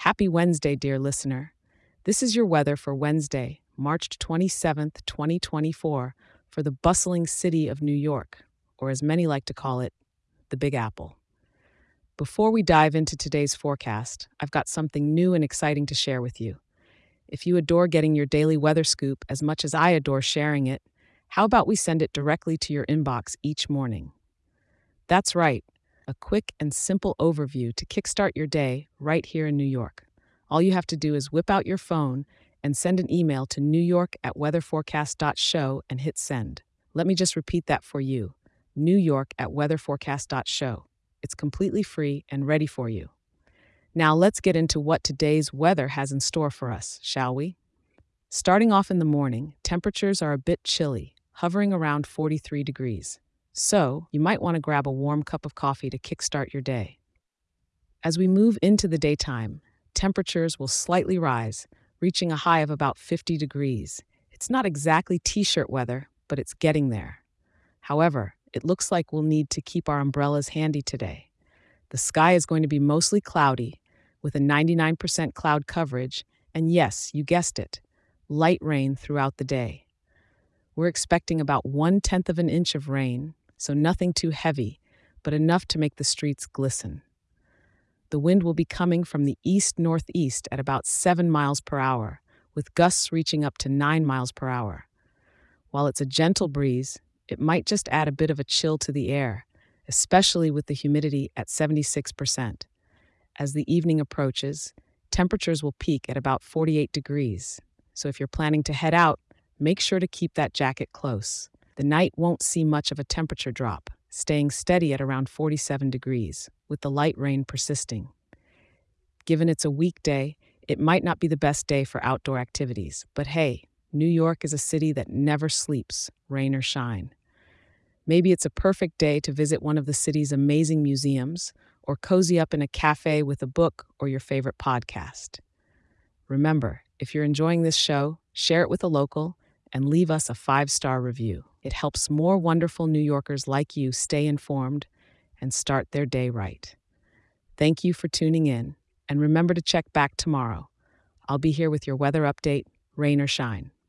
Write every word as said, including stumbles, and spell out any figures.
Happy Wednesday, dear listener. This is your weather for Wednesday, March twenty-seventh, twenty twenty-four, for the bustling city of New York, or as many like to call it, the Big Apple. Before we dive into today's forecast, I've got something new and exciting to share with you. If you adore getting your daily weather scoop as much as I adore sharing it, how about we send it directly to your inbox each morning? That's right, a quick and simple overview to kickstart your day right here in New York. All you have to do is whip out your phone and send an email to New York at weatherforecast dot show and hit send. Let me just repeat that for you. New York at weatherforecast dot show. It's completely free and ready for you. Now let's get into what today's weather has in store for us, shall we? Starting off in the morning, temperatures are a bit chilly, hovering around forty-three degrees. So, you might want to grab a warm cup of coffee to kickstart your day. As we move into the daytime, temperatures will slightly rise, reaching a high of about fifty degrees. It's not exactly t-shirt weather, but it's getting there. However, it looks like we'll need to keep our umbrellas handy today. The sky is going to be mostly cloudy, with a ninety-nine percent cloud coverage, and yes, you guessed it, light rain throughout the day. We're expecting about one-tenth of an inch of rain, so nothing too heavy, but enough to make the streets glisten. The wind will be coming from the east-northeast at about seven miles per hour, with gusts reaching up to nine miles per hour. While it's a gentle breeze, it might just add a bit of a chill to the air, especially with the humidity at seventy-six percent. As the evening approaches, temperatures will peak at about forty-eight degrees, so if you're planning to head out, make sure to keep that jacket close. The night won't see much of a temperature drop, staying steady at around forty-seven degrees, with the light rain persisting. Given it's a weekday, it might not be the best day for outdoor activities, but hey, New York is a city that never sleeps, rain or shine. Maybe it's a perfect day to visit one of the city's amazing museums or cozy up in a cafe with a book or your favorite podcast. Remember, if you're enjoying this show, share it with a local and leave us a five-star review. It helps more wonderful New Yorkers like you stay informed and start their day right. Thank you for tuning in, and remember to check back tomorrow. I'll be here with your weather update, rain or shine.